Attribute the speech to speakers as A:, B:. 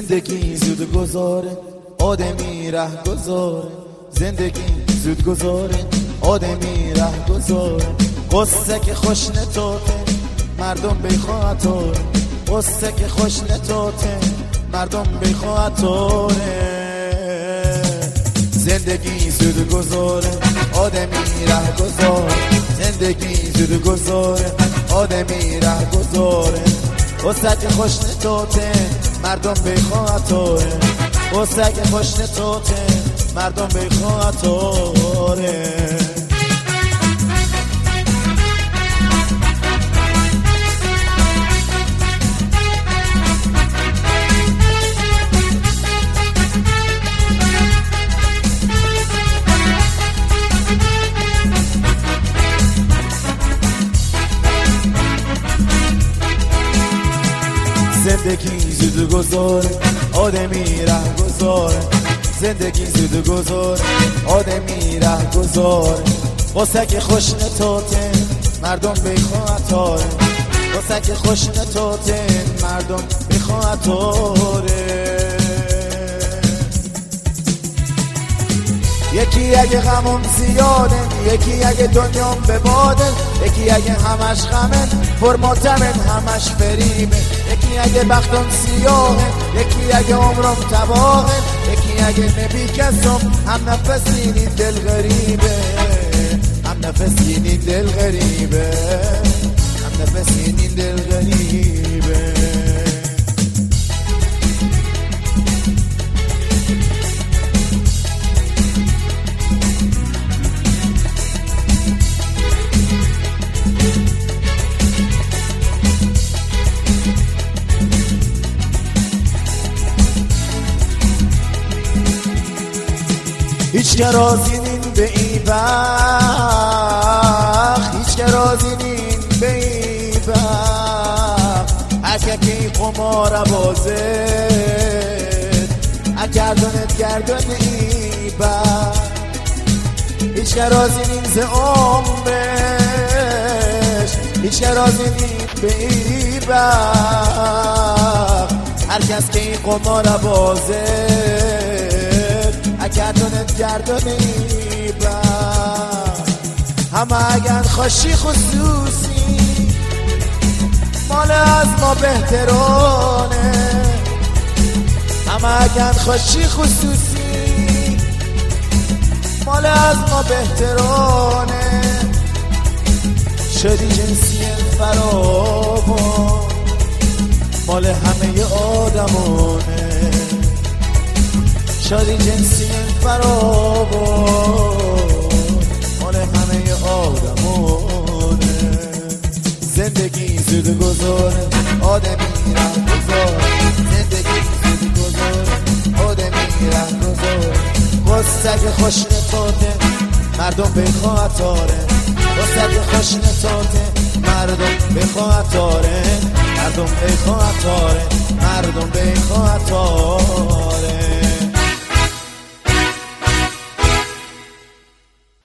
A: زندگی زود گذاره آدمی ره گذاره، زندگی زود گذاره آدمی ره گذاره. قصه که خوش نتوته مردم بیخواتوره، قصه که خوش نتوته مردم بیخواتوره. زندگی زود گذاره آدمی ره گذاره، زندگی زود گذاره آدمی ره گذاره. قصه که خوش نتوته مردم بیخواتوره، قصه که خوش نتوته مردم بیخواتوره. زندگی زود گذاره آدمی ره گذاره، زندگی زود گذاره آدمی ره گذاره. قصه که خوش نتوته مردم بیخواتوره، قصه که خوش نتوته مردم بیخواتوره. یکی اگه غمم زیاده، یکی اگه دنیام به باده، یکی اگه همش غمه فرماتمن همش فریبه. یکی اگه بختم سیاهه، یکی اگه عمرم تباهه، یکی اگه نبی کسم هم نفسین این دل غریبه، هم نفسین این دل غریبه، هم نفسین این دل غریبه. هیچ که راضی نین به این وقت، هیچ که راضی نین به این وقت. اگه که این قمار بازه اگردانت گردان این وقت. هیچ که راضی نین ز عمرش، هیچ که راضی نین به این وقت. هر کس که این قمار بازه گردانت گردانی با همه اگر خوشی خصوصی مال از ما بهترانه. همه اگر خوشی خصوصی مال از ما بهترانه. شدی جنسی فراوان مال همه آدمانه، شادی جنسی فراوان مال همه آدمانه. زندگی زود گذاره آدمی ره گذاره، زندگی زود گذاره آدمی ره گذاره. قصه که خوش نتوته مردم بیخواتوره، قصه که خوش نتوته مردم بیخواتوره، مردم بیخواتوره، مردم بیخواتوره.